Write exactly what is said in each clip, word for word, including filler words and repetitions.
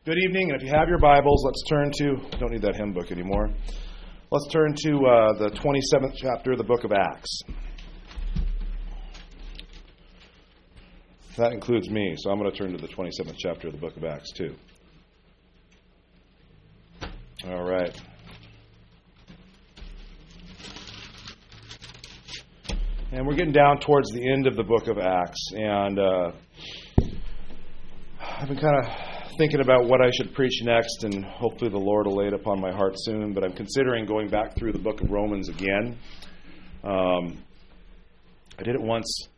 Good evening, and if you have your Bibles, let's turn to, don't need that hymn book anymore. Let's turn to uh, the twenty-seventh chapter of the book of Acts. That includes me, so I'm going to turn to the twenty-seventh chapter of the book of Acts too. All right. And we're getting down towards the end of the book of Acts, and uh, I've been kind of thinking about what I should preach next, and hopefully the Lord will lay it upon my heart soon, but I'm considering going back through the book of Romans again. Um, I did it once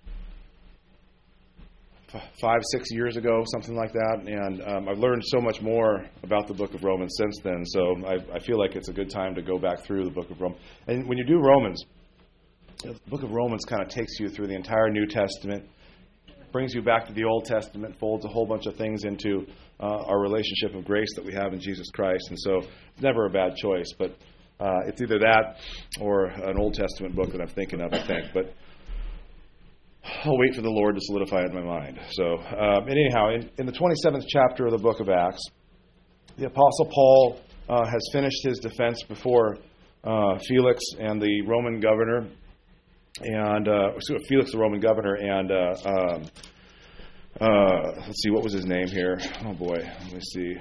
f- five, six years ago, something like that, and um, I've learned so much more about the book of Romans since then, so I, I feel like it's a good time to go back through the book of Romans. And when you do Romans, the book of Romans kind of takes you through the entire New Testament, brings you back to the Old Testament, folds a whole bunch of things into uh, our relationship of grace that we have in Jesus Christ. And so it's never a bad choice, but uh, it's either that or an Old Testament book that I'm thinking of, I think. But I'll wait for the Lord to solidify it in my mind. So, um, and anyhow, in, in the twenty-seventh chapter of the book of Acts, the Apostle Paul uh, has finished his defense before uh, Felix and the Roman governor. And uh, Felix, the Roman governor, and uh, um, uh, let's see, what was his name here? Oh boy, let me see.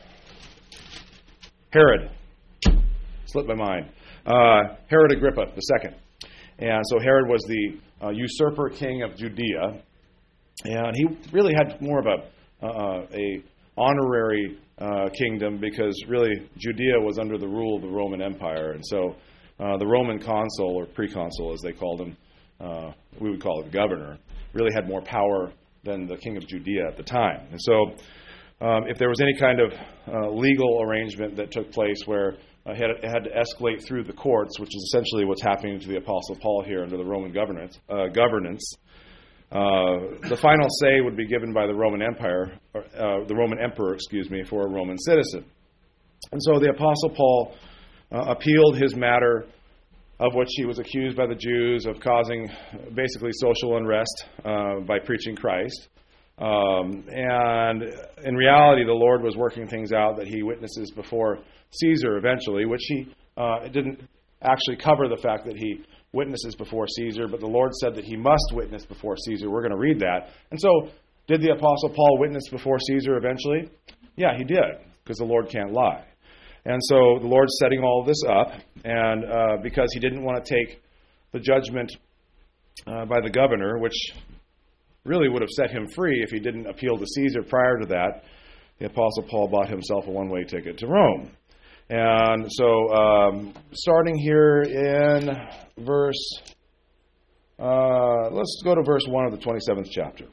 Herod. Slipped my mind. Uh, Herod Agrippa the second. And so Herod was the uh, usurper king of Judea, and he really had more of a uh, a honorary uh, kingdom because really Judea was under the rule of the Roman Empire, and so. Uh, the Roman consul, or proconsul as they called him, uh, we would call it governor, really had more power than the king of Judea at the time. And so um, if there was any kind of uh, legal arrangement that took place where uh, it, had, it had to escalate through the courts, which is essentially what's happening to the Apostle Paul here under the Roman governance, uh, governance uh, the final say would be given by the Roman Empire, or, uh, the Roman emperor, excuse me, for a Roman citizen. And so the Apostle Paul Uh, appealed his matter of which he was accused by the Jews of causing basically social unrest uh, by preaching Christ. Um, and in reality, the Lord was working things out that he witnesses before Caesar eventually, which he uh, didn't actually cover the fact that he witnesses before Caesar, but the Lord said that he must witness before Caesar. We're going to read that. And so, did the Apostle Paul witness before Caesar eventually? Yeah, he did, because the Lord can't lie. And so the Lord's setting all of this up, and uh, because he didn't want to take the judgment uh, by the governor, which really would have set him free if he didn't appeal to Caesar prior to that, the Apostle Paul bought himself a one-way ticket to Rome. And so um, starting here in verse, uh, let's go to verse one of the twenty-seventh chapter.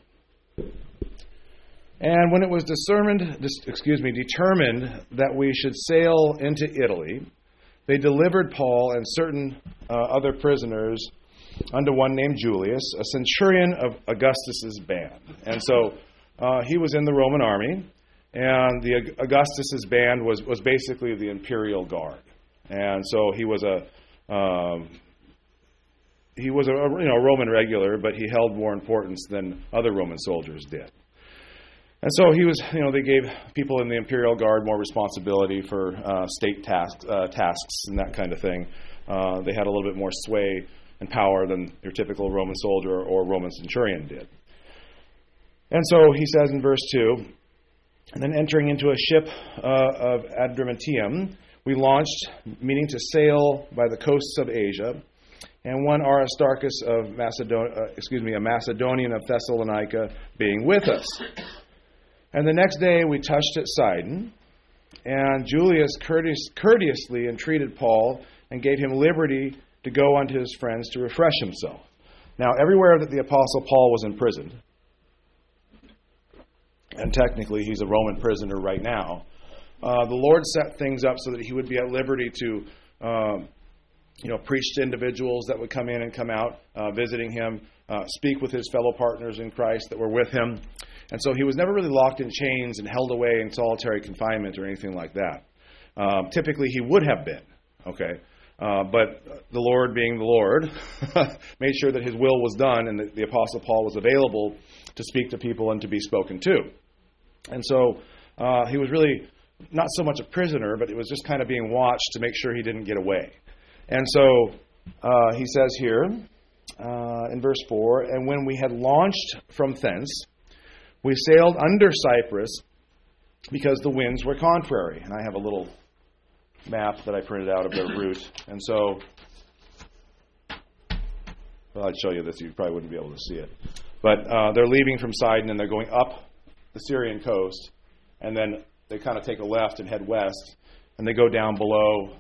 And when it was discerned, excuse me, determined that we should sail into Italy, they delivered Paul and certain uh, other prisoners unto one named Julius, a centurion of Augustus's band. And so uh, he was in the Roman army, and the Augustus's band was was basically the imperial guard. And so he was a um, he was a you know Roman regular, but he held more importance than other Roman soldiers did. And so he was, you know, they gave people in the Imperial Guard more responsibility for uh, state tasks, uh, tasks and that kind of thing. Uh, they had a little bit more sway and power than your typical Roman soldier or Roman centurion did. And so he says in verse two, and then entering into a ship uh, of Adramyttium, we launched, meaning to sail by the coasts of Asia, and one Aristarchus of Macedonia, uh, excuse me, a Macedonian of Thessalonica, being with us. And the next day we touched at Sidon, and Julius courteous, courteously entreated Paul and gave him liberty to go unto his friends to refresh himself. Now, everywhere that the Apostle Paul was imprisoned, and technically he's a Roman prisoner right now, uh, the Lord set things up so that he would be at liberty to um, you know, preach to individuals that would come in and come out, uh, visiting him, uh, speak with his fellow partners in Christ that were with him. And so he was never really locked in chains and held away in solitary confinement or anything like that. Um, typically, he would have been, okay? Uh, but the Lord, being the Lord, made sure that his will was done and that the Apostle Paul was available to speak to people and to be spoken to. And so uh, he was really not so much a prisoner, but it was just kind of being watched to make sure he didn't get away. And so uh, he says here uh, in verse four, and when we had launched from thence, we sailed under Cyprus because the winds were contrary. And I have a little map that I printed out of their route. And so, well, I'd show you this. You probably wouldn't be able to see it. But uh, they're leaving from Sidon and they're going up the Syrian coast. And then they kind of take a left and head west. And they go down below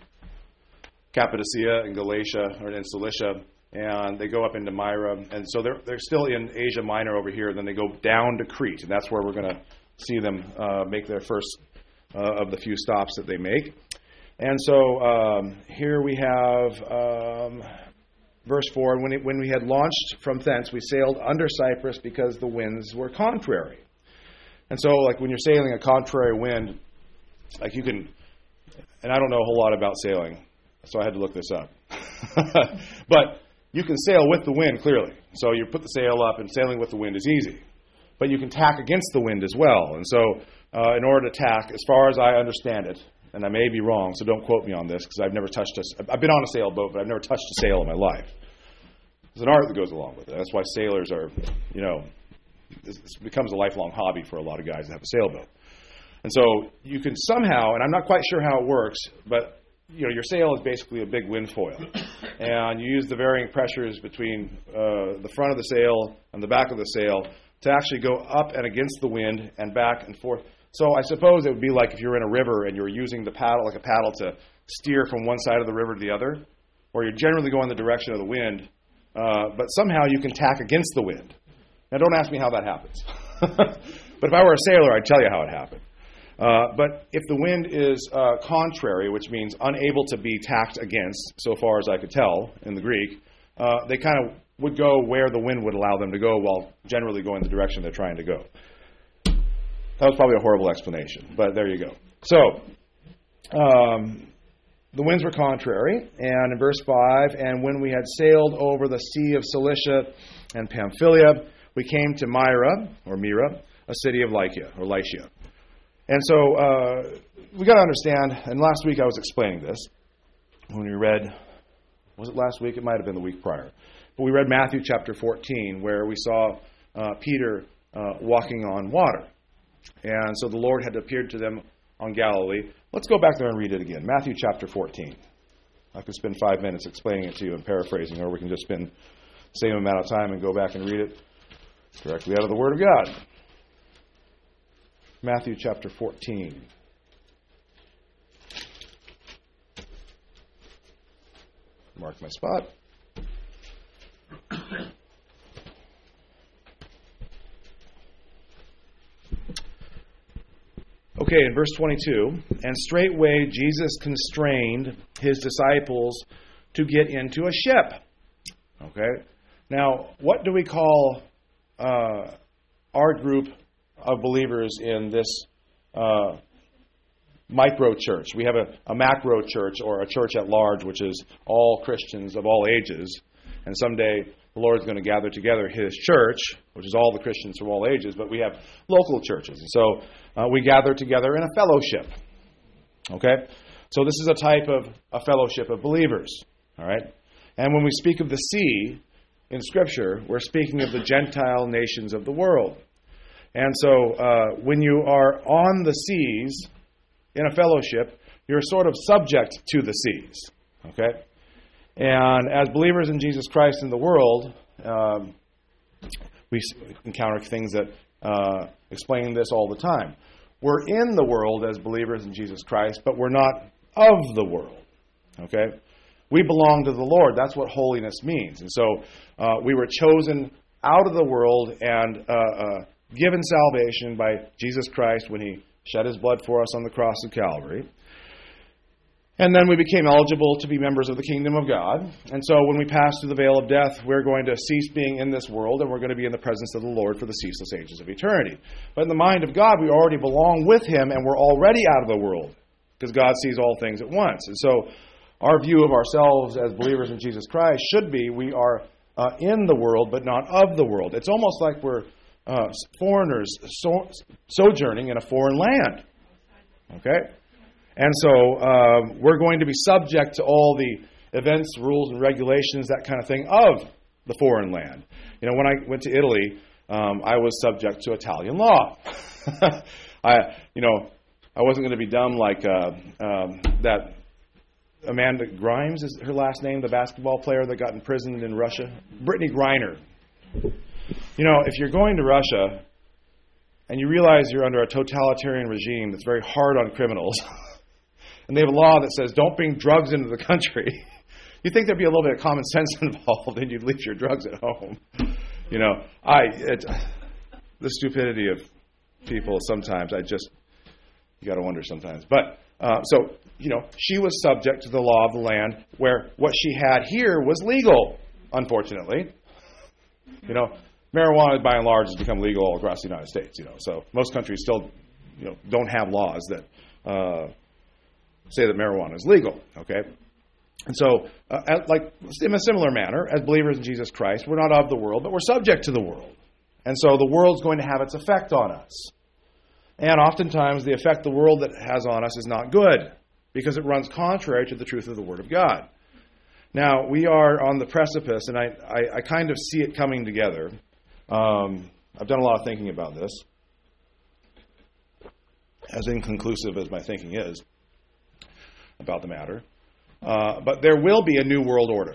Cappadocia and Galatia, or in Cilicia. And they go up into Myra. And so they're they're still in Asia Minor over here. Then they go down to Crete. And that's where we're going to see them uh, make their first uh, of the few stops that they make. And so um, here we have um, verse four. And when, it, when we had launched from thence, we sailed under Cyprus because the winds were contrary. And so, like, when you're sailing a contrary wind, like you can, and I don't know a whole lot about sailing, so I had to look this up. But you can sail with the wind, clearly. So you put the sail up, and sailing with the wind is easy. But you can tack against the wind as well. And so uh, in order to tack, as far as I understand it, and I may be wrong, so don't quote me on this, because I've never touched a, I've been on a sailboat, but I've never touched a sail in my life. There's an art that goes along with it. That's why sailors are, you know, it becomes a lifelong hobby for a lot of guys that have a sailboat. And so you can somehow, and I'm not quite sure how it works, but you know, your sail is basically a big wind foil. And you use the varying pressures between uh, the front of the sail and the back of the sail to actually go up and against the wind and back and forth. So I suppose it would be like if you're in a river and you're using the paddle, like a paddle, to steer from one side of the river to the other, or you're generally going the direction of the wind, uh, but somehow you can tack against the wind. Now, don't ask me how that happens. But if I were a sailor, I'd tell you how it happened. Uh, but if the wind is uh, contrary, which means unable to be tacked against, so far as I could tell in the Greek, uh, they kind of would go where the wind would allow them to go while generally going the direction they're trying to go. That was probably a horrible explanation, but there you go. So, um, the winds were contrary, and in verse five, and when we had sailed over the sea of Cilicia and Pamphylia, we came to Myra, or Myra, a city of Lycia, or Lycia. And so, uh, we got to understand, and last week I was explaining this, when we read, was it last week? It might have been the week prior. But we read Matthew chapter fourteen, where we saw uh, Peter uh, walking on water. And so the Lord had appeared to them on Galilee. Let's go back there and read it again. Matthew chapter fourteen. I could spend five minutes explaining it to you and paraphrasing, or we can just spend the same amount of time and go back and read it directly out of the Word of God. Matthew chapter fourteen. Mark my spot. Okay, in verse twenty-two, and straightway Jesus constrained his disciples to get into a ship. Okay, now what do we call uh, our group of believers in this uh, micro church? We have a, a macro church, or a church at large, which is all Christians of all ages. And someday the Lord is going to gather together His church, which is all the Christians from all ages, but we have local churches. And so uh, we gather together in a fellowship. Okay? So this is a type of a fellowship of believers. All right? And when we speak of the sea in Scripture, we're speaking of the Gentile nations of the world. And so uh, when you are on the seas in a fellowship, you're sort of subject to the seas. Okay? And as believers in Jesus Christ in the world, um, we encounter things that uh, explain this all the time. We're in the world as believers in Jesus Christ, but we're not of the world. Okay? We belong to the Lord. That's what holiness means. And so uh, we were chosen out of the world and uh, uh, given salvation by Jesus Christ when He shed His blood for us on the cross of Calvary. And then we became eligible to be members of the kingdom of God. And so when we pass through the veil of death, we're going to cease being in this world, and we're going to be in the presence of the Lord for the ceaseless ages of eternity. But in the mind of God, we already belong with Him, and we're already out of the world, because God sees all things at once. And so our view of ourselves as believers in Jesus Christ should be we are uh, in the world, but not of the world. It's almost like we're uh, foreigners so, sojourning in a foreign land. Okay? And so uh, we're going to be subject to all the events, rules, and regulations, that kind of thing, of the foreign land. You know, when I went to Italy, um, I was subject to Italian law. I, you know, I wasn't going to be dumb like uh, um, that Amanda Grimes is her last name, the basketball player that got imprisoned in Russia. Brittany Griner. You know, if you're going to Russia and you realize you're under a totalitarian regime that's very hard on criminals, and they have a law that says don't bring drugs into the country, you'd think there'd be a little bit of common sense involved, and you'd leave your drugs at home. You know, I it, the stupidity of people sometimes, I just, you got to wonder sometimes. But, uh, so, you know, she was subject to the law of the land, where what she had here was legal, unfortunately. You know, marijuana, by and large, has become legal all across the United States, you know. So most countries still, you know, don't have laws that uh, say that marijuana is legal, okay? And so, uh, at, like, in a similar manner, as believers in Jesus Christ, we're not of the world, but we're subject to the world. And so the world's going to have its effect on us. And oftentimes the effect the world that has on us is not good, because it runs contrary to the truth of the Word of God. Now, we are on the precipice, and I, I, I kind of see it coming together. Um, I've done a lot of thinking about this, as inconclusive as my thinking is about the matter. Uh, but there will be a new world order.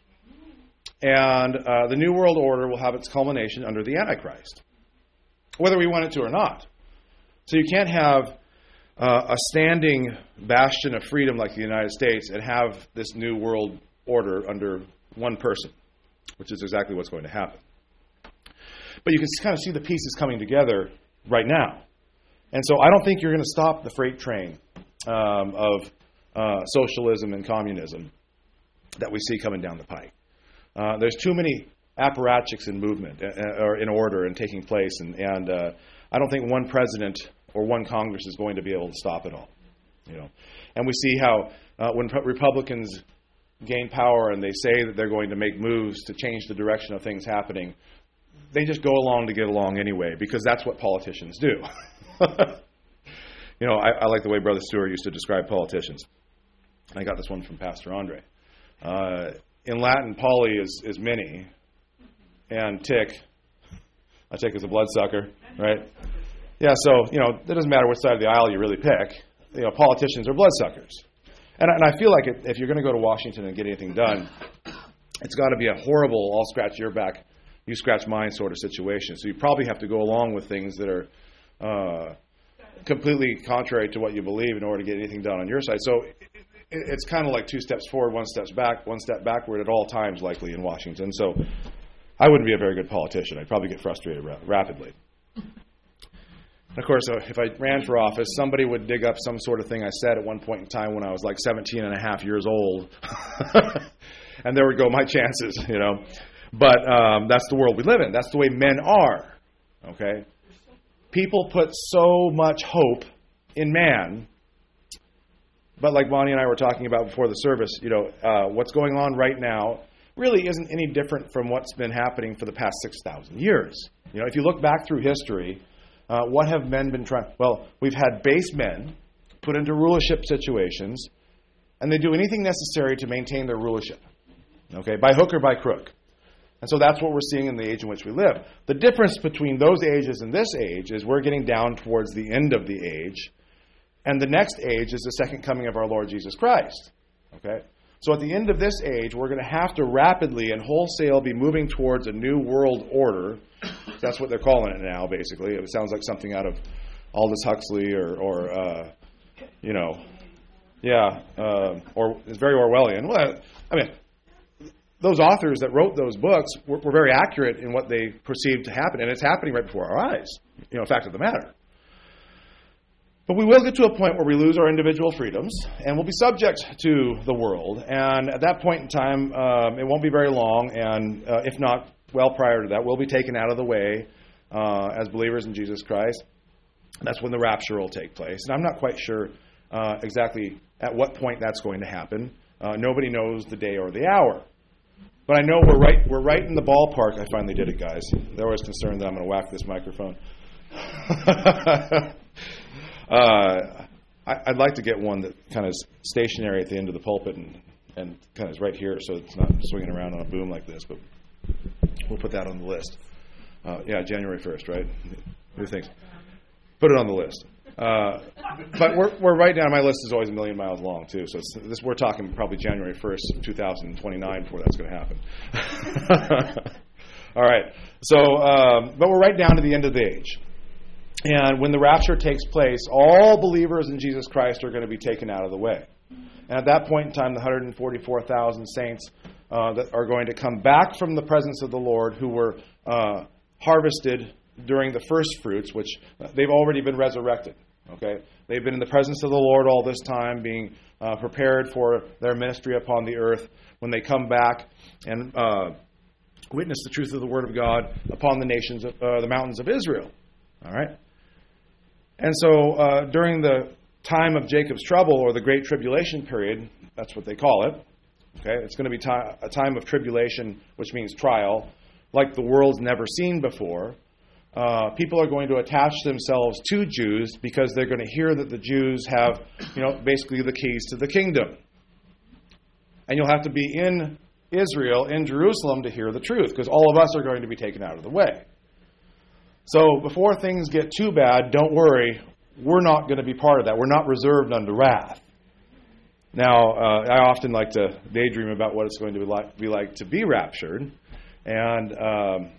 And uh, the New World Order will have its culmination under the Antichrist, whether we want it to or not. So you can't have uh, a standing bastion of freedom like the United States and have this New World Order under one person, which is exactly what's going to happen. But you can kind of see the pieces coming together right now. And so I don't think you're going to stop the freight train um, of uh, socialism and communism that we see coming down the pike. Uh, there's too many apparatchiks in movement, uh, or in order and taking place, and, and uh, I don't think one president or one Congress is going to be able to stop it all. You know, and we see how uh, when Republicans gain power and they say that they're going to make moves to change the direction of things happening, they just go along to get along anyway, because that's what politicians do. You know, I, I like the way Brother Stewart used to describe politicians. I got this one from Pastor Andre. Uh, In Latin, poly is, is many, and tic, a tic is a bloodsucker, right? Yeah, so, you know, it doesn't matter which side of the aisle you really pick. You know, politicians are bloodsuckers. And, and I feel like it, if you're going to go to Washington and get anything done, it's got to be a horrible, I'll scratch your back, you scratch mine sort of situation. So you probably have to go along with things that are uh, completely contrary to what you believe in order to get anything done on your side. So it's kind of like two steps forward, one step back, one step backward at all times, likely in Washington. So I wouldn't be a very good politician. I'd probably get frustrated ra- rapidly. Of course, uh, if I ran for office, somebody would dig up some sort of thing I said at one point in time when I was like seventeen and a half years old. And there would go my chances, you know. But um, that's the world we live in. That's the way men are, okay? People put so much hope in man. But like Bonnie and I were talking about before the service, you know, uh, what's going on right now really isn't any different from what's been happening for the past six thousand years. You know, if you look back through history, uh, what have men been trying? Well, we've had base men put into rulership situations, and they do anything necessary to maintain their rulership, okay, by hook or by crook. And so that's what we're seeing in the age in which we live. The difference between those ages and this age is we're getting down towards the end of the age. And the next age is the second coming of our Lord Jesus Christ. Okay? So at the end of this age, we're going to have to rapidly and wholesale be moving towards a new world order. That's what they're calling it now, basically. It sounds like something out of Aldous Huxley or, or uh, you know, yeah, uh, or it's very Orwellian. Well, I mean, those authors that wrote those books were, were very accurate in what they perceived to happen, and it's happening right before our eyes. You know, fact of the matter. But we will get to a point where we lose our individual freedoms, and we'll be subject to the world. And at that point in time, um, it won't be very long, and uh, if not well prior to that, we'll be taken out of the way uh, as believers in Jesus Christ. That's when the rapture will take place. And I'm not quite sure uh, exactly at what point that's going to happen. Uh, nobody knows the day or the hour. but I know we're right we're right in the ballpark. I finally did it, guys. They're always concerned that I'm going to whack this microphone. uh, I, I'd like to get one that kind of is stationary at the end of the pulpit and, and kind of is right here, so it's not swinging around on a boom like this. But we'll put that on the list. Uh, yeah, January first, right? Who thinks? Put it on the list. Uh, but we're we're right down. My list is always a million miles long too. So it's, this we're talking probably January first, two thousand twenty-nine before that's going to happen. All right. So, um, but we're right down to the end of the age, and when the rapture takes place, all believers in Jesus Christ are going to be taken out of the way. And at that point in time, the one hundred forty-four thousand saints uh, that are going to come back from the presence of the Lord, who were uh, harvested during the first fruits, which uh, they've already been resurrected. Okay, they've been in the presence of the Lord all this time, being uh, prepared for their ministry upon the earth. When they come back and uh, witness the truth of the Word of God upon the nations, of, uh, the mountains of Israel. All right, and so uh, during the time of Jacob's trouble, or the Great Tribulation period, that's what they call it. Okay, it's going to be ti- a time of tribulation, which means trial, like the world's never seen before. Uh, people are going to attach themselves to Jews because they're going to hear that the Jews have, you know, basically the keys to the kingdom. And you'll have to be in Israel, in Jerusalem, to hear the truth, because all of us are going to be taken out of the way. So before things get too bad, don't worry, we're not going to be part of that. We're not reserved unto wrath. Now, uh, I often like to daydream about what it's going to be like, be, like to be raptured, and um,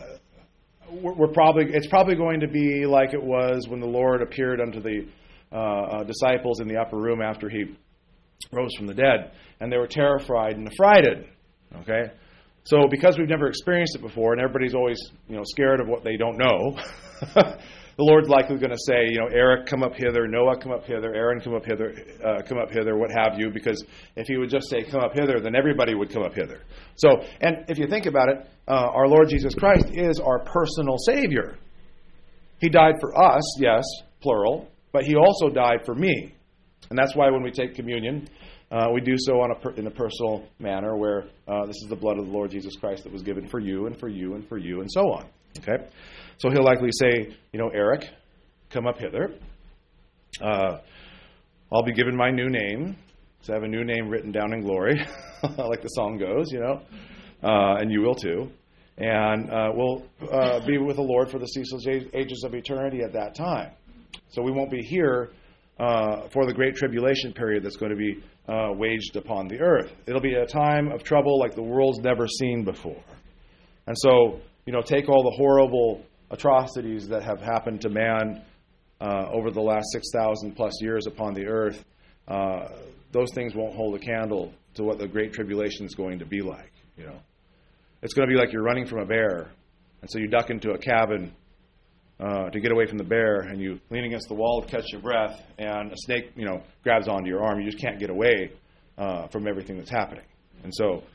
We're probably it's probably going to be like it was when the Lord appeared unto the uh, uh, disciples in the upper room after he rose from the dead, and they were terrified and affrighted. Okay, so because we've never experienced it before, and everybody's always you know scared of what they don't know, the Lord's likely going to say, you know, Eric, come up hither, Noah, come up hither, Aaron, come up hither, uh, come up hither, what have you, because if he would just say, come up hither, then everybody would come up hither. So, and if you think about it, uh, our Lord Jesus Christ is our personal Savior. He died for us, yes, plural, but he also died for me. And that's why when we take communion, uh, we do so on a per, in a personal manner, where uh, this is the blood of the Lord Jesus Christ that was given for you and for you and for you and so on. Okay? So he'll likely say, you know, Eric, come up hither. Uh, I'll be given my new name. So I have a new name written down in glory, like the song goes, you know. Uh, and you will too. And uh, we'll uh, be with the Lord for the ceaseless ages of eternity at that time. So we won't be here uh, for the great tribulation period that's going to be uh, waged upon the earth. It'll be a time of trouble like the world's never seen before. And so, you know, take all the horrible atrocities that have happened to man uh, over the last six thousand plus years upon the earth. Uh, those things won't hold a candle to what the Great Tribulation is going to be like. You know, it's going to be like you're running from a bear, and so you duck into a cabin uh, to get away from the bear, and you lean against the wall to catch your breath, and a snake, you know, grabs onto your arm. You just can't get away uh, from everything that's happening. And so.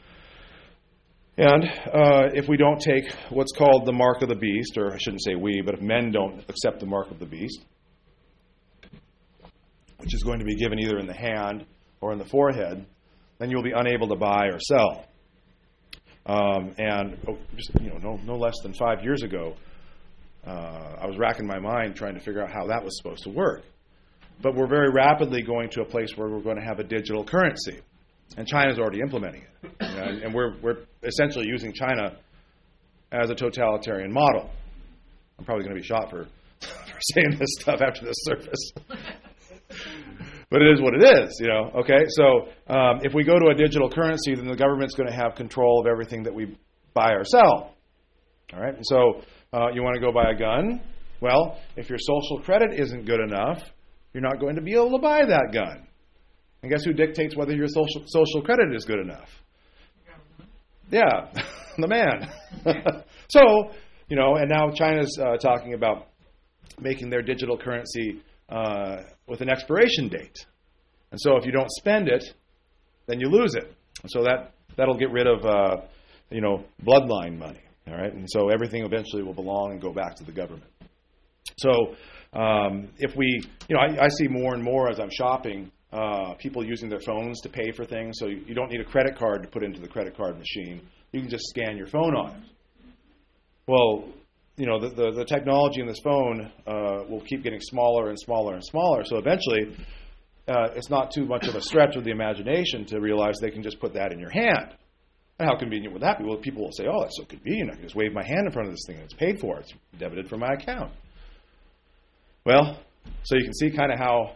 And uh, if we don't take what's called the mark of the beast, or I shouldn't say we, but if men don't accept the mark of the beast, which is going to be given either in the hand or in the forehead, then you'll be unable to buy or sell. Um, and oh, just you know, no, no less than five years ago, uh, I was racking my mind trying to figure out how that was supposed to work. But we're very rapidly going to a place where we're going to have a digital currency. And China's already implementing it. You know, and, and we're we're essentially using China as a totalitarian model. I'm probably going to be shot for, for saying this stuff after this service. But it is what it is, you know. Okay, so um, if we go to a digital currency, then the government's going to have control of everything that we buy or sell. All right, and so uh, you want to go buy a gun? Well, if your social credit isn't good enough, you're not going to be able to buy that gun. And guess who dictates whether your social social credit is good enough? Yeah, the man. So, you know, and now China's uh, talking about making their digital currency uh, with an expiration date. And so if you don't spend it, then you lose it. So that, that'll get rid of, uh, you know, bloodline money. All right, and so everything eventually will belong and go back to the government. So um, if we, you know, I, I see more and more as I'm shopping, Uh, people using their phones to pay for things, so you, you don't need a credit card to put into the credit card machine. you can just scan your phone on it. Well, you know, the, the, the technology in this phone uh, will keep getting smaller and smaller and smaller. So eventually, uh, it's not too much of a stretch of the imagination to realize they can just put that in your hand. And how convenient would that be? Well, people will say, oh, that's so convenient. I can just wave my hand in front of this thing and it's paid for. It's debited from my account. Well, so you can see kind of how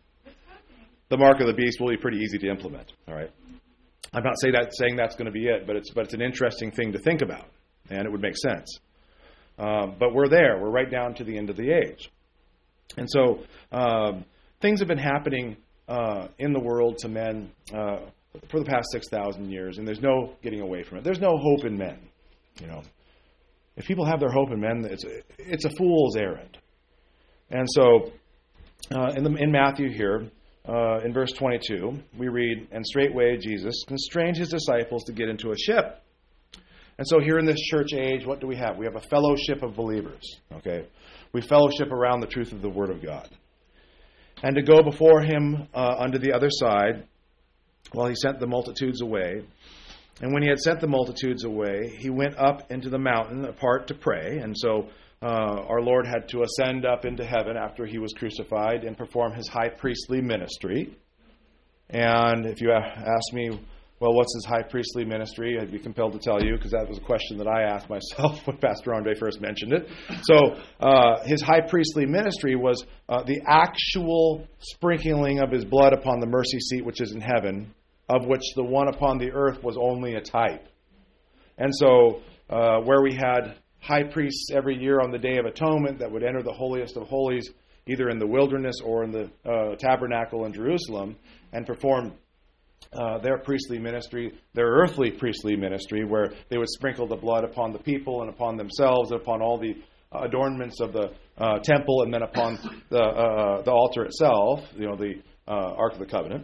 the mark of the beast will be pretty easy to implement. All right. I'm not say that, saying that's going to be it, but it's but it's an interesting thing to think about, and it would make sense. Um, but we're there. We're right down to the end of the age. And so um, things have been happening uh, in the world to men uh, for the past six thousand years, and there's no getting away from it. There's no hope in men. You know, if people have their hope in men, it's a, it's a fool's errand. And so uh, in, the, in Matthew here, uh, in verse twenty-two, we read, "And straightway Jesus constrained his disciples to get into a ship." And so here in this church age, what do we have? We have a fellowship of believers. Okay, we fellowship around the truth of the Word of God. And to go before him uh, unto the other side, while he sent the multitudes away. And when he had sent the multitudes away, he went up into the mountain apart to pray. And so uh, our Lord had to ascend up into heaven after he was crucified and perform his high priestly ministry. And if you ask me, well, what's his high priestly ministry? I'd be compelled to tell you, because that was a question that I asked myself when Pastor Andre first mentioned it. So uh, his high priestly ministry was uh, the actual sprinkling of his blood upon the mercy seat which is in heaven, of which the one upon the earth was only a type. And so uh, where we had high priests every year on the Day of Atonement that would enter the holiest of holies, either in the wilderness or in the uh, tabernacle in Jerusalem, and perform Uh, their priestly ministry, their earthly priestly ministry, where they would sprinkle the blood upon the people and upon themselves and upon all the adornments of the uh, temple, and then upon the uh, the altar itself, you know, the uh, Ark of the Covenant,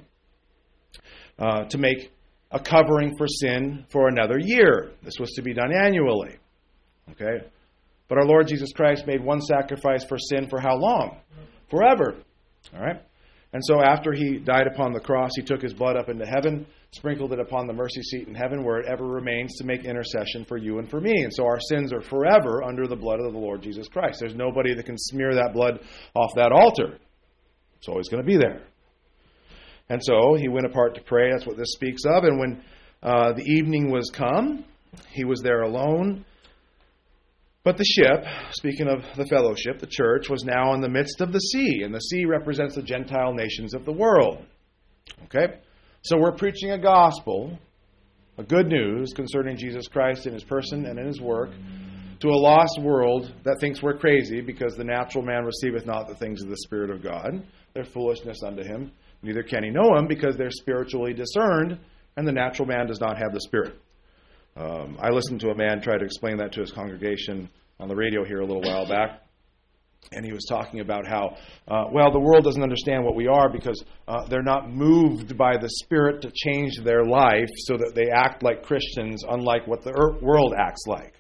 uh, to make a covering for sin for another year. This was to be done annually. Okay, but our Lord Jesus Christ made one sacrifice for sin for how long? Forever. All right. And so after he died upon the cross, he took his blood up into heaven, sprinkled it upon the mercy seat in heaven, where it ever remains to make intercession for you and for me. And so our sins are forever under the blood of the Lord Jesus Christ. There's nobody that can smear that blood off that altar. It's always going to be there. And so he went apart to pray. That's what this speaks of. And when uh, the evening was come, he was there alone. But the ship, speaking of the fellowship, the church, was now in the midst of the sea. And the sea represents the Gentile nations of the world. Okay? So we're preaching a gospel, a good news concerning Jesus Christ in his person and in his work, to a lost world that thinks we're crazy because the natural man receiveth not the things of the Spirit of God. They're foolishness unto him. Neither can he know him because they're spiritually discerned, and the natural man does not have the Spirit. Um, I listened to a man try to explain that to his congregation on the radio here a little while back, and he was talking about how, uh, well, the world doesn't understand what we are because uh, they're not moved by the Spirit to change their life so that they act like Christians, unlike what the world acts like.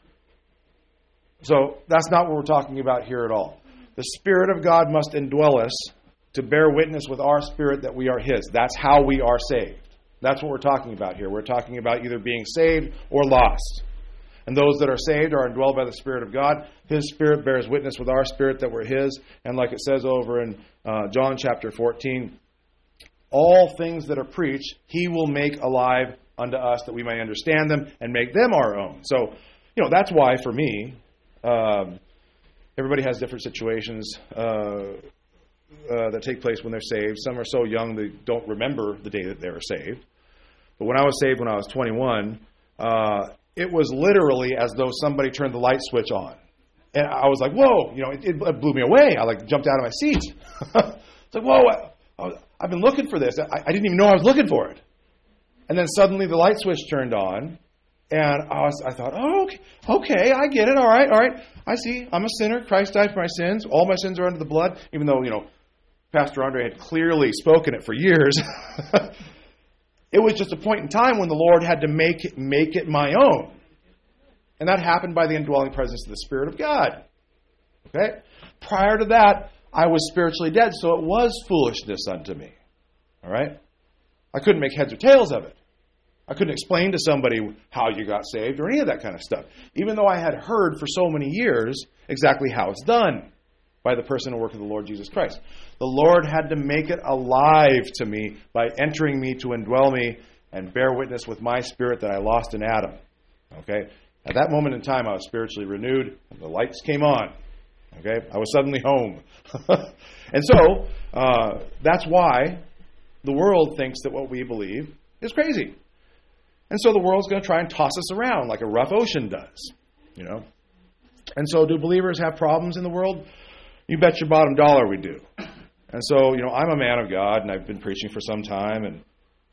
So that's not what we're talking about here at all. The Spirit of God must indwell us to bear witness with our spirit that we are His. That's how we are saved. That's what we're talking about here. We're talking about either being saved or lost. And those that are saved are indwelled by the Spirit of God. His Spirit bears witness with our spirit that we're His. And like it says over in uh, John chapter fourteen, all things that are preached, He will make alive unto us that we may understand them and make them our own. So, you know, that's why for me, um, everybody has different situations uh, uh, that take place when they're saved. Some are so young they don't remember the day that they were saved. But when I was saved when I was twenty-one, uh, it was literally as though somebody turned the light switch on. And I was like, whoa, you know, it, it blew me away. I like jumped out of my seat. It's like, whoa, I, I, I've been looking for this. I, I didn't even know I was looking for it. And then suddenly the light switch turned on. And I was, I thought, oh, okay, okay, I get it. All right, all right. I see. I'm a sinner. Christ died for my sins. All my sins are under the blood. Even though, you know, Pastor Andre had clearly spoken it for years. It was just a point in time when the Lord had to make it, make it my own. And that happened by the indwelling presence of the Spirit of God. Okay? Prior to that, I was spiritually dead, so it was foolishness unto me. All right? I couldn't make heads or tails of it. I couldn't explain to somebody how you got saved or any of that kind of stuff, even though I had heard for so many years exactly how it's done by the person and work of the Lord Jesus Christ. The Lord had to make it alive to me by entering me to indwell me and bear witness with my spirit that I lost in Adam. Okay? At that moment in time, I was spiritually renewed, and the lights came on. Okay? I was suddenly home. And so, uh, that's why the world thinks that what we believe is crazy. And so the world's going to try and toss us around like a rough ocean does. You know? And so do believers have problems in the world? You bet your bottom dollar we do. And so, you know, I'm a man of God, and I've been preaching for some time, and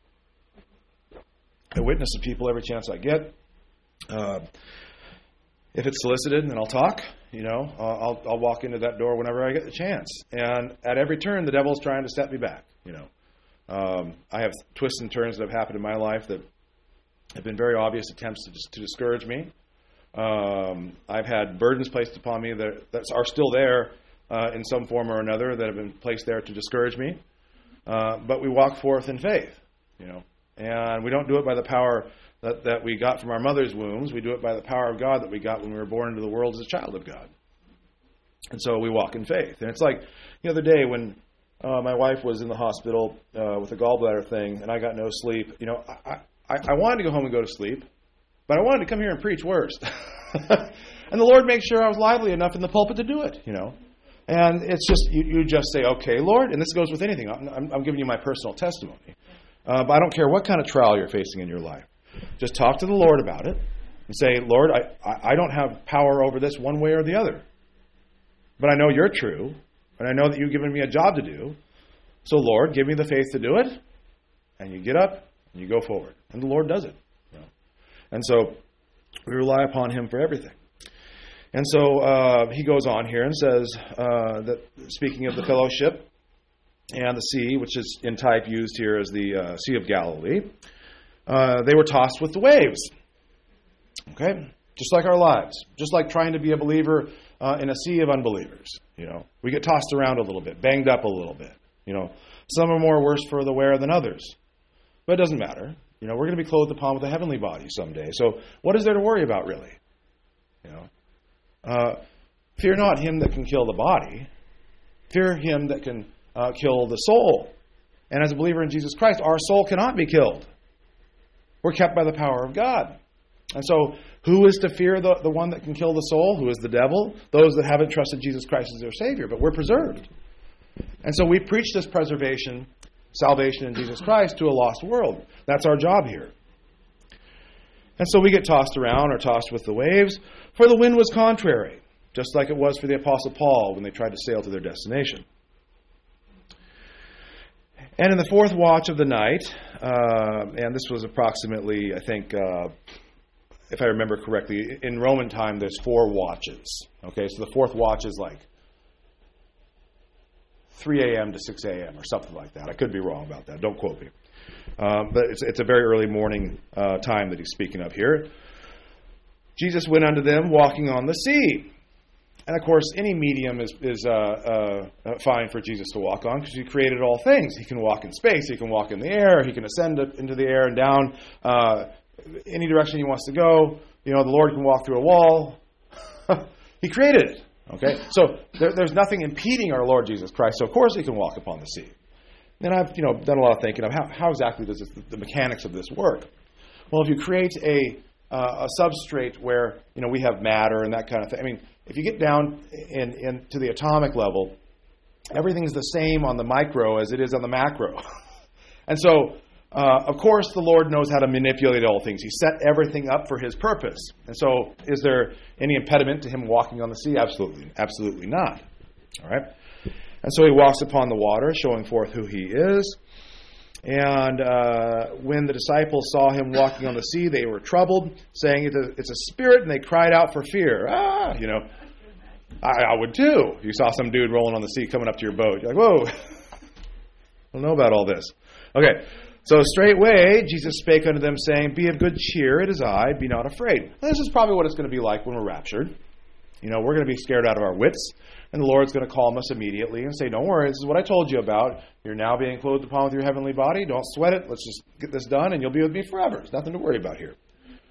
I witness to people every chance I get. Uh, if it's solicited, then I'll talk. You know, uh, I'll, I'll walk into that door whenever I get the chance. And at every turn, the devil's trying to step me back. You know, um, I have twists and turns that have happened in my life that have been very obvious attempts to, to discourage me. Um, I've had burdens placed upon me that, that are still there uh, in some form or another that have been placed there to discourage me. Uh, but we walk forth in faith, you know, and we don't do it by the power that, that we got from our mother's wombs. We do it by the power of God that we got when we were born into the world as a child of God. And so we walk in faith. And it's like the other day when uh, my wife was in the hospital uh, with a gallbladder thing and I got no sleep. You know, I, I, I wanted to go home and go to sleep, but I wanted to come here and preach worse. And the Lord makes sure I was lively enough in the pulpit to do it, you know. And it's just, you, you just say, okay, Lord, and this goes with anything. I'm, I'm, I'm giving you my personal testimony. Uh, but I don't care what kind of trial you're facing in your life. Just talk to the Lord about it and say, Lord, I, I, I don't have power over this one way or the other. But I know you're true, and I know that you've given me a job to do. So, Lord, give me the faith to do it. And you get up, and you go forward. And the Lord does it. You know? And so we rely upon Him for everything. And so uh, he goes on here and says uh, that, speaking of the fellowship and the sea, which is in type used here as the uh, Sea of Galilee, uh, they were tossed with the waves. Okay? Just like our lives. Just like trying to be a believer uh, in a sea of unbelievers. You know, we get tossed around a little bit, banged up a little bit. You know, some are more worse for the wear than others. But it doesn't matter. You know, we're going to be clothed upon with a heavenly body someday. So what is there to worry about, really? You know? Uh, fear not him that can kill the body. Fear him that can uh, kill the soul. And as a believer in Jesus Christ, our soul cannot be killed. We're kept by the power of God. And so, who is to fear the, the one that can kill the soul? Who is the devil? Those that haven't trusted Jesus Christ as their Savior. But we're preserved. And so we preach this preservation, salvation in Jesus Christ to a lost world. That's our job here. And so we get tossed around or tossed with the waves, for the wind was contrary, just like it was for the Apostle Paul when they tried to sail to their destination. And in the fourth watch of the night, uh, and this was approximately, I think, uh, if I remember correctly, in Roman time there's four watches. Okay, so the fourth watch is like three a.m. to six a.m. or something like that. I could be wrong about that. Don't quote me. Um, but it's, it's a very early morning uh, time that he's speaking of here. Jesus went unto them walking on the sea. And of course, any medium is, is uh, uh, fine for Jesus to walk on because he created all things. He can walk in space. He can walk in the air. He can ascend into the air and down uh, any direction he wants to go. You know, the Lord can walk through a wall. He created it. Okay, so there, there's nothing impeding our Lord Jesus Christ. So of course he can walk upon the sea. And I've, you know, done a lot of thinking of how, how exactly does this, the mechanics of this work. Well, if you create a uh, a substrate where, you know, we have matter and that kind of thing. I mean, if you get down in, in to the atomic level, everything's the same on the micro as it is on the macro. And so, uh, of course, the Lord knows how to manipulate all things. He set everything up for His purpose. And so, is there any impediment to Him walking on the sea? Absolutely, absolutely not. All right. And so he walks upon the water, showing forth who he is. And uh, when the disciples saw him walking on the sea, they were troubled, saying, it's a, it's a spirit, and they cried out for fear. Ah, you know, I, I would too. You saw some dude rolling on the sea coming up to your boat. You're like, whoa, I don't know about all this. Okay, so straightway Jesus spake unto them, saying, be of good cheer, it is I, be not afraid. Now, this is probably what it's going to be like when we're raptured. You know, we're going to be scared out of our wits. And the Lord's going to calm us immediately and say, don't worry, this is what I told you about. You're now being clothed upon with your heavenly body. Don't sweat it. Let's just get this done, and you'll be with me forever. There's nothing to worry about here.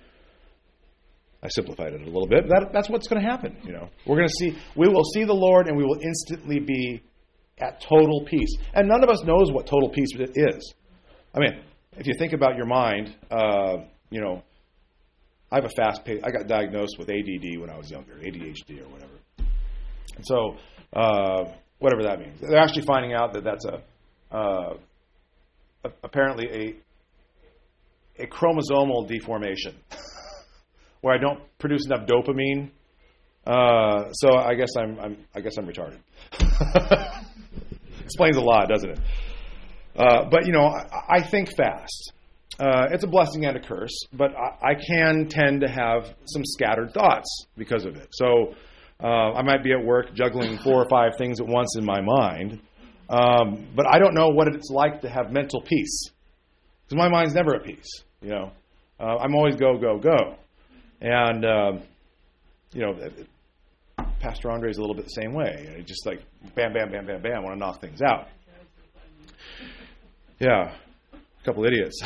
I simplified it a little bit. That, that's what's going to happen. You know, we're going to see. We will see the Lord, and we will instantly be at total peace. And none of us knows what total peace is. I mean, if you think about your mind, uh, you know, I have a fast pace. I got diagnosed with A D D when I was younger, A D H D or whatever. And so, uh, whatever that means, they're actually finding out that that's a uh, apparently a a chromosomal deformation. Where I don't produce enough dopamine, uh, so I guess I'm, I'm I guess I'm retarded. Explains a lot, doesn't it? Uh, but you know, I, I think fast. Uh, it's a blessing and a curse, but I, I can tend to have some scattered thoughts because of it. So uh, I might be at work juggling four or five things at once in my mind, um, but I don't know what it's like to have mental peace because my mind's never at peace. You know, uh, I'm always go go go. And, um, you know, Pastor Andre is a little bit the same way. You know, just like bam, bam, bam, bam, bam, want to knock things out. Yeah, a couple idiots.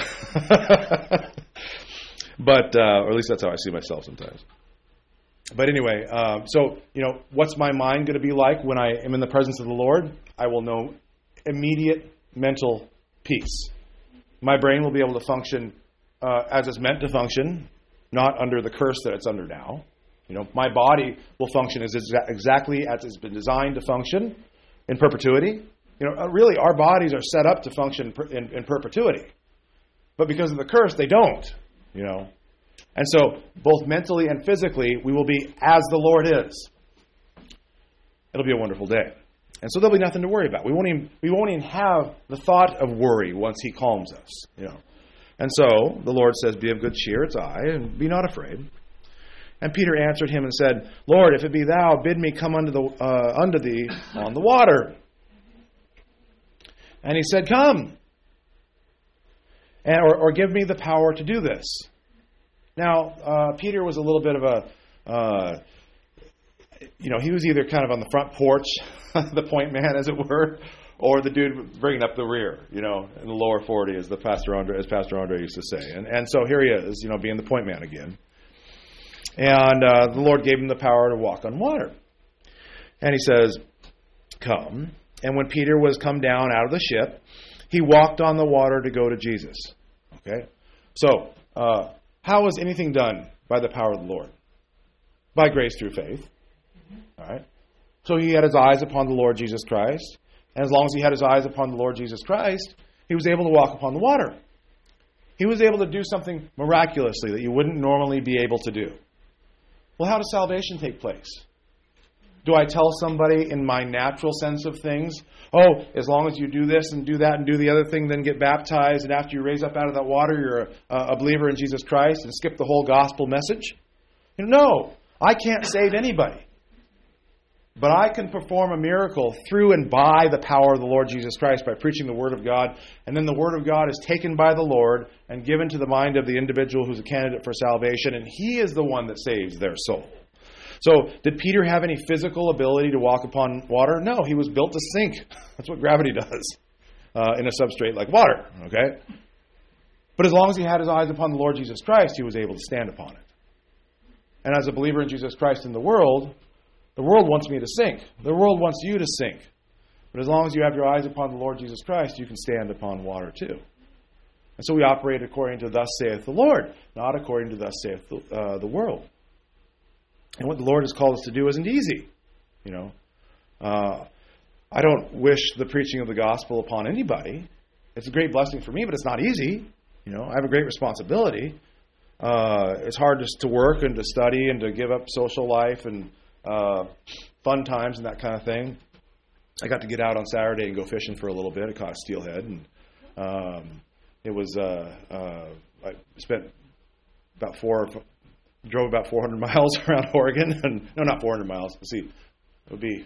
But, uh, or at least that's how I see myself sometimes. But anyway, um, so, you know, what's my mind going to be like when I am in the presence of the Lord? I will know immediate mental peace. My brain will be able to function uh, as it's meant to function, not under the curse that it's under now. You know, my body will function as exa- exactly as it's been designed to function in perpetuity. You know, really, our bodies are set up to function per- in, in perpetuity. But because of the curse, they don't, you know. And so, both mentally and physically, we will be as the Lord is. It'll be a wonderful day. And so there'll be nothing to worry about. We won't even, we won't even have the thought of worry once He calms us, you know. And so the Lord says, be of good cheer, it's I, and be not afraid. And Peter answered him and said, Lord, if it be thou, bid me come unto, the, uh, unto thee on the water. And he said, come, and, or, or give me the power to do this. Now, uh, Peter was a little bit of a, uh, you know, he was either kind of on the front porch, the point man, as it were, or the dude bringing up the rear, you know, in the lower forty, as the Pastor Andre, as Pastor Andre used to say. And and so here he is, you know, being the point man again. And uh, the Lord gave him the power to walk on water. And he says, come. And when Peter was come down out of the ship, he walked on the water to go to Jesus. Okay? So, uh, how is anything done by the power of the Lord? By grace through faith. All right? So he had his eyes upon the Lord Jesus Christ. And as long as he had his eyes upon the Lord Jesus Christ, he was able to walk upon the water. He was able to do something miraculously that you wouldn't normally be able to do. Well, how does salvation take place? Do I tell somebody in my natural sense of things, oh, as long as you do this and do that and do the other thing, then get baptized, and after you raise up out of that water, you're a, a believer in Jesus Christ, and skip the whole gospel message? You know, no, I can't save anybody. But I can perform a miracle through and by the power of the Lord Jesus Christ by preaching the Word of God. And then the Word of God is taken by the Lord and given to the mind of the individual who's a candidate for salvation. And He is the one that saves their soul. So did Peter have any physical ability to walk upon water? No, he was built to sink. That's what gravity does uh, in a substrate like water. Okay, But as long as he had his eyes upon the Lord Jesus Christ, he was able to stand upon it. And as a believer in Jesus Christ in the world, the world wants me to sink. The world wants you to sink. But as long as you have your eyes upon the Lord Jesus Christ, you can stand upon water too. And so we operate according to thus saith the Lord, not according to thus saith the, uh, the world. And what the Lord has called us to do isn't easy. You know, uh, I don't wish the preaching of the gospel upon anybody. It's a great blessing for me, but it's not easy. You know, I have a great responsibility. Uh, it's hard to, to work and to study and to give up social life and uh, fun times and that kind of thing. I got to get out on Saturday and go fishing for a little bit. I caught a steelhead, and um, it was. Uh, uh, I spent about four, drove about four hundred miles around Oregon, and no, not four hundred miles. Let's see, it would be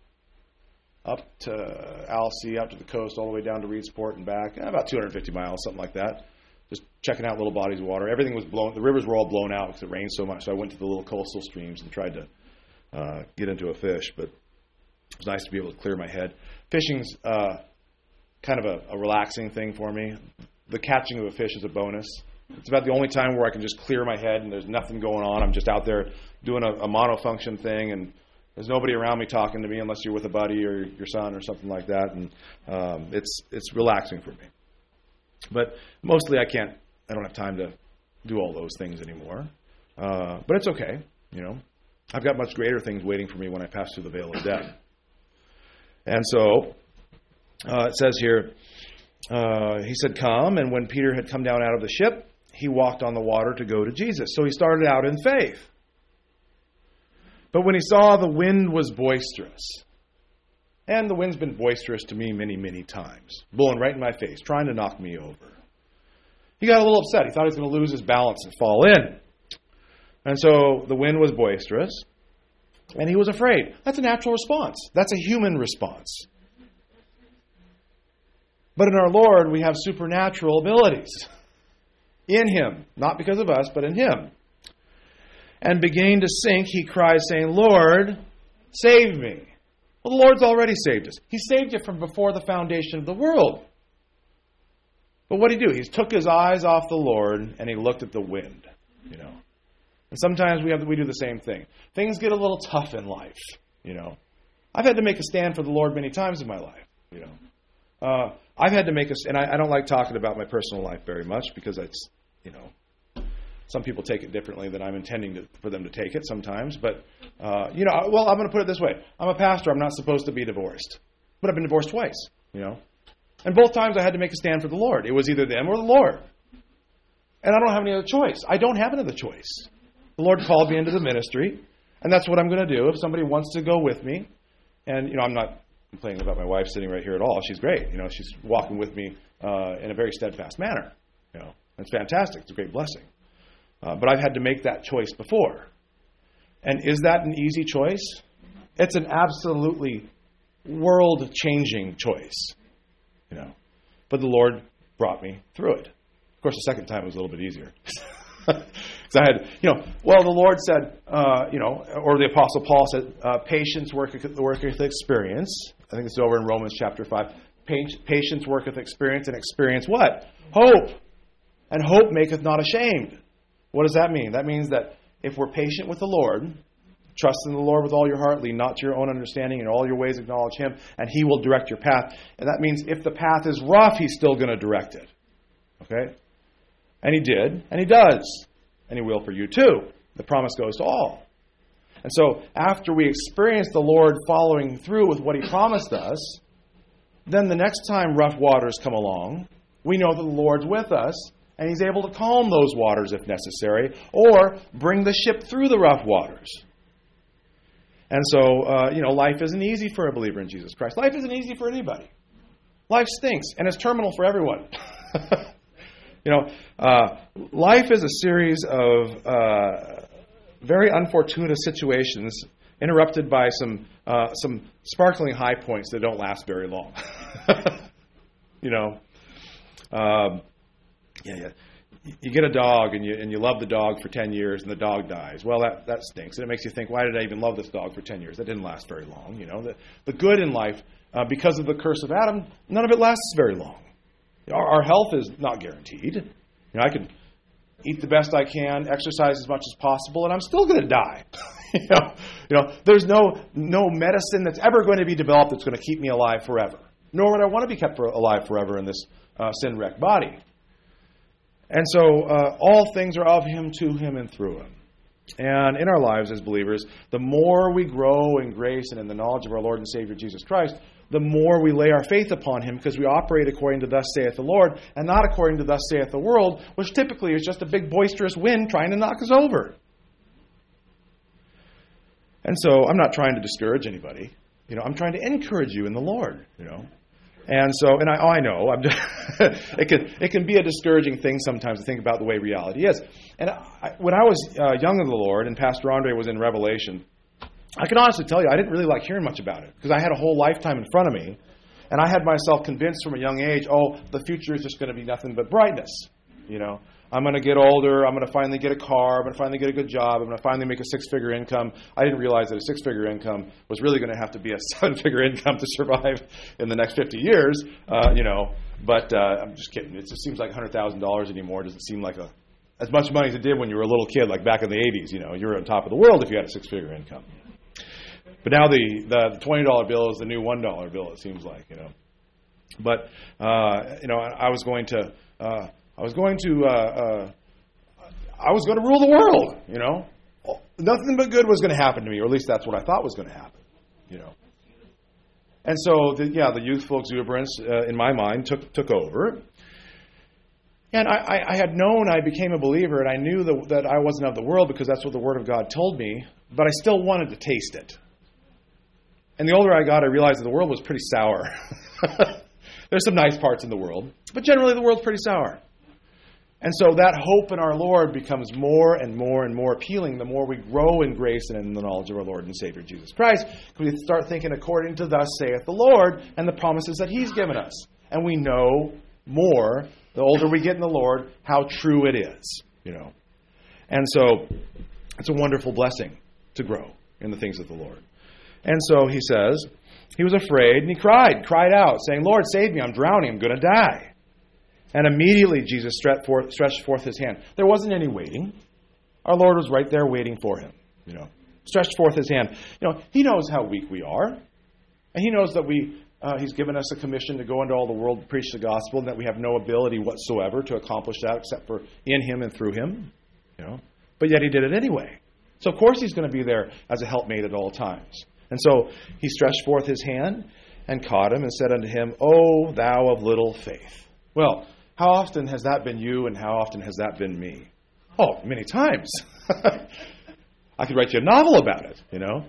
up to Alsea, out to the coast, all the way down to Reedsport and back, about two hundred fifty miles, something like that. Just checking out little bodies of water. Everything was blown. The rivers were all blown out because it rained so much. So I went to the little coastal streams and tried to uh, get into a fish, but It's nice to be able to clear my head. Fishing's uh, kind of a, a relaxing thing for me. The catching of a fish is a bonus. It's about the only time where I can just clear my head and there's nothing going on. I'm just out there doing a, a monofunction thing, and there's nobody around me talking to me unless you're with a buddy or your son or something like that. And um, it's it's relaxing for me. But mostly I can't, I don't have time to do all those things anymore. Uh, but it's okay, you know. I've got much greater things waiting for me when I pass through the veil of death. And so uh, it says here, uh, he said, come. And when Peter had come down out of the ship, he walked on the water to go to Jesus. So he started out in faith. But when he saw the wind was boisterous, and the wind's been boisterous to me many, many times, blowing right in my face, trying to knock me over, he got a little upset. He thought he was going to lose his balance and fall in. And so the wind was boisterous, and he was afraid. That's a natural response. That's a human response. But in our Lord, we have supernatural abilities. In Him. Not because of us, but in Him. And beginning to sink, he cried, saying, Lord, save me. Well, the Lord's already saved us. He saved you from before the foundation of the world. But what did he do? He took his eyes off the Lord, and he looked at the wind. You know. And sometimes we have we do the same thing. Things get a little tough in life. You know. I've had to make a stand for the Lord many times in my life. You know. Uh, I've had to make a, and I, I don't like talking about my personal life very much because it's, you know, some people take it differently than I'm intending to, for them to take it sometimes. But, uh, you know, well, I'm going to put it this way. I'm a pastor. I'm not supposed to be divorced. But I've been divorced twice, you know. And both times I had to make a stand for the Lord. It was either them or the Lord. And I don't have any other choice. I don't have another choice. The Lord called me into the ministry, and that's what I'm going to do. If somebody wants to go with me, and, you know, I'm not complaining about my wife sitting right here at all. She's great. You know, she's walking with me uh, in a very steadfast manner. You know, it's fantastic. It's a great blessing. Uh, but I've had to make that choice before. And is that an easy choice? It's an absolutely world-changing choice. You know, but the Lord brought me through it. Of course, the second time was a little bit easier. Because I had, you know, well, the Lord said, uh, you know, or the Apostle Paul said, uh, patience worketh, worketh experience. I think it's over in Romans chapter five. Patience worketh experience, and experience what? Hope. And hope maketh not ashamed. What does that mean? That means that if we're patient with the Lord, trust in the Lord with all your heart, lean not to your own understanding, in all your ways acknowledge Him, and He will direct your path. And that means if the path is rough, He's still going to direct it. Okay? And He did, and He does. And He will for you too. The promise goes to all. And so after we experience the Lord following through with what He promised us, then the next time rough waters come along, we know that the Lord's with us, and He's able to calm those waters if necessary, or bring the ship through the rough waters. And so, uh, you know, life isn't easy for a believer in Jesus Christ. Life isn't easy for anybody. Life stinks, and it's terminal for everyone. You know, uh, life is a series of uh, very unfortuitous situations interrupted by some uh, some sparkling high points that don't last very long. You know, um, yeah, yeah. You get a dog and you and you love the dog for ten years and the dog dies. Well, that, that stinks. And it makes you think, why did I even love this dog for ten years? That didn't last very long. You know, the, the good in life, uh, because of the curse of Adam, none of it lasts very long. Our, our health is not guaranteed. You know, I can eat the best I can, exercise as much as possible, and I'm still going to die. you know, you know, there's no no medicine that's ever going to be developed that's going to keep me alive forever. Nor would I want to be kept for, alive forever in this uh, sin-wrecked body. And so uh, all things are of Him, to Him, and through Him. And in our lives as believers, the more we grow in grace and in the knowledge of our Lord and Savior Jesus Christ, the more we lay our faith upon Him, because we operate according to thus saith the Lord, and not according to thus saith the world, which typically is just a big boisterous wind trying to knock us over. And so I'm not trying to discourage anybody. You know, I'm trying to encourage you in the Lord, you know. And so, and I, oh, I know, I'm just, it can it can be a discouraging thing sometimes to think about the way reality is. And I, when I was uh, young in the Lord, and Pastor Andre was in Revelation, I can honestly tell you I didn't really like hearing much about it, because I had a whole lifetime in front of me, and I had myself convinced from a young age, oh, the future is just going to be nothing but brightness. You know, I'm going to get older. I'm going to finally get a car. I'm going to finally get a good job. I'm going to finally make a six-figure income. I didn't realize that a six-figure income was really going to have to be a seven-figure income to survive in the next fifty years. Uh, you know, but uh, I'm just kidding. It just seems like one hundred thousand dollars anymore. It doesn't seem like a as much money as it did when you were a little kid, like back in the eighties. You know, you were on top of the world if you had a six-figure income. But now the, the twenty dollar bill is the new one dollar bill, it seems like, you know. But, uh, you know, I was going to, uh, I was going to, uh, uh, I was going to rule the world, you know. Nothing but good was going to happen to me, or at least that's what I thought was going to happen, you know. And so, the, yeah, the youthful exuberance uh, in my mind took took over. And I, I, I had known I became a believer, and I knew that, that I wasn't of the world because that's what the Word of God told me, but I still wanted to taste it. And the older I got, I realized that the world was pretty sour. There's some nice parts in the world, but generally the world's pretty sour. And so that hope in our Lord becomes more and more and more appealing the more we grow in grace and in the knowledge of our Lord and Savior Jesus Christ. Because we start thinking according to thus saith the Lord and the promises that He's given us. And we know more, the older we get in the Lord, how true it is. You know. And so it's a wonderful blessing to grow in the things of the Lord. And so he says, he was afraid and he cried, cried out, saying, Lord, save me, I'm drowning, I'm going to die. And immediately Jesus stretched forth, stretched forth his hand. There wasn't any waiting. Our Lord was right there waiting for him. You know, stretched forth his hand. You know, he knows how weak we are. And he knows that we, uh, he's given us a commission to go into all the world and preach the gospel, and that we have no ability whatsoever to accomplish that except for in him and through him. You know, but yet he did it anyway. So of course he's going to be there as a helpmate at all times. And so he stretched forth his hand and caught him and said unto him, O thou of little faith. Well, how often has that been you and how often has that been me? Oh, many times. I could write you a novel about it, you know.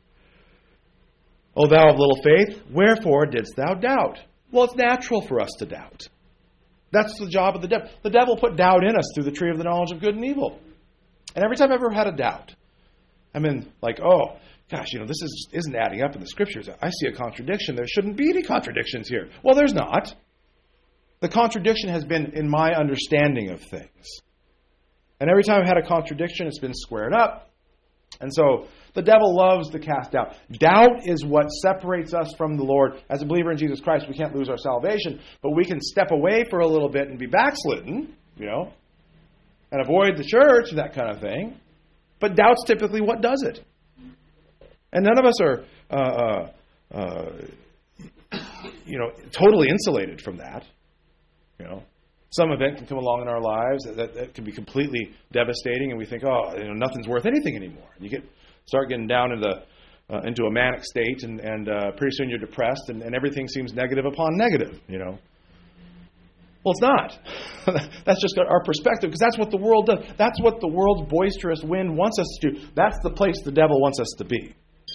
O thou of little faith, wherefore didst thou doubt? Well, it's natural for us to doubt. That's the job of the devil. The devil put doubt in us through the tree of the knowledge of good and evil. And every time I've ever had a doubt, I mean, like, oh, gosh, you know, this is, isn't adding up in the Scriptures. I see a contradiction. There shouldn't be any contradictions here. Well, there's not. The contradiction has been in my understanding of things. And every time I've had a contradiction, it's been squared up. And so the devil loves to cast doubt. Doubt is what separates us from the Lord. As a believer in Jesus Christ, we can't lose our salvation, but we can step away for a little bit and be backslidden, you know, and avoid the church and that kind of thing. But doubt's typically what does it. And none of us are, uh, uh, uh, you know, totally insulated from that. You know, some event can come along in our lives that, that, that can be completely devastating, and we think, oh, you know, nothing's worth anything anymore. And you get start getting down into uh, into a manic state, and and uh, pretty soon you're depressed, and, and everything seems negative upon negative. You know. Well, it's not. That's just our perspective, because that's what the world does. That's what the world's boisterous wind wants us to do. That's the place the devil wants us to be.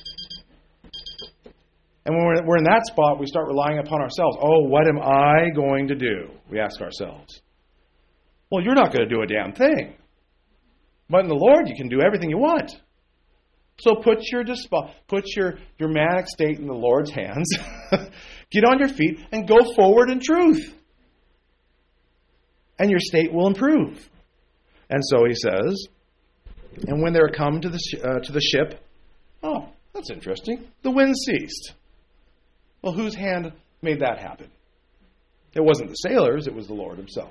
And when we're, we're in that spot, we start relying upon ourselves. Oh, what am I going to do? We ask ourselves. Well, you're not going to do a damn thing. But in the Lord, you can do everything you want. So put your disp- put your, your manic state in the Lord's hands. Get on your feet and go forward in truth. And your state will improve. And so he says, and when they were come to the sh- uh, to the ship, oh, that's interesting. The wind ceased. Well, whose hand made that happen? It wasn't the sailors, it was the Lord himself.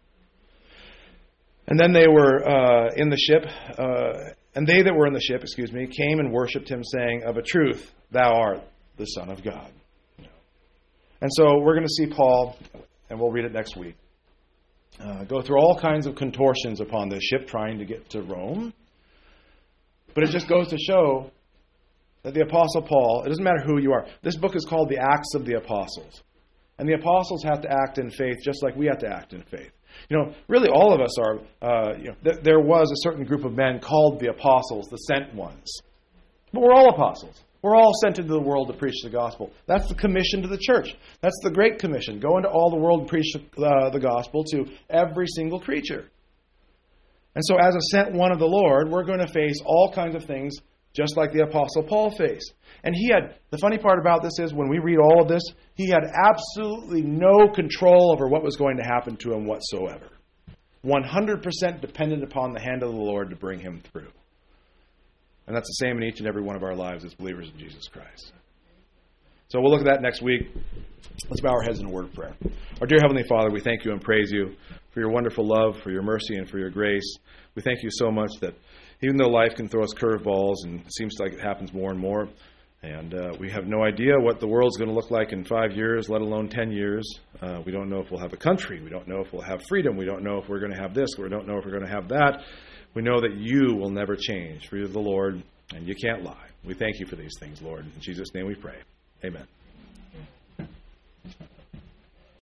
And then they were uh, in the ship, uh, and they that were in the ship, excuse me, came and worshipped him, saying, of a truth, thou art the Son of God. And so we're going to see Paul, and we'll read it next week, uh, go through all kinds of contortions upon this ship trying to get to Rome. But it just goes to show that the Apostle Paul, it doesn't matter who you are. This book is called the Acts of the Apostles. And the apostles have to act in faith just like we have to act in faith. You know, really all of us are, uh, you know, th- there was a certain group of men called the apostles, the sent ones. But we're all apostles. We're all sent into the world to preach the gospel. That's the commission to the church. That's the Great Commission. Go into all the world and preach uh, the gospel to every single creature. And so as a sent one of the Lord, we're going to face all kinds of things just like the Apostle Paul faced. And he had, the funny part about this is when we read all of this, he had absolutely no control over what was going to happen to him whatsoever. one hundred percent dependent upon the hand of the Lord to bring him through. And that's the same in each and every one of our lives as believers in Jesus Christ. So we'll look at that next week. Let's bow our heads in a word of prayer. Our dear Heavenly Father, we thank you and praise you for your wonderful love, for your mercy, and for your grace. We thank you so much that even though life can throw us curveballs, and it seems like it happens more and more, and uh, we have no idea what the world's going to look like in five years, let alone ten years. Uh, we don't know if we'll have a country. We don't know if we'll have freedom. We don't know if we're going to have this. We don't know if we're going to have that. We know that you will never change, for you're the Lord, and you can't lie. We thank you for these things, Lord. In Jesus' name we pray. Amen.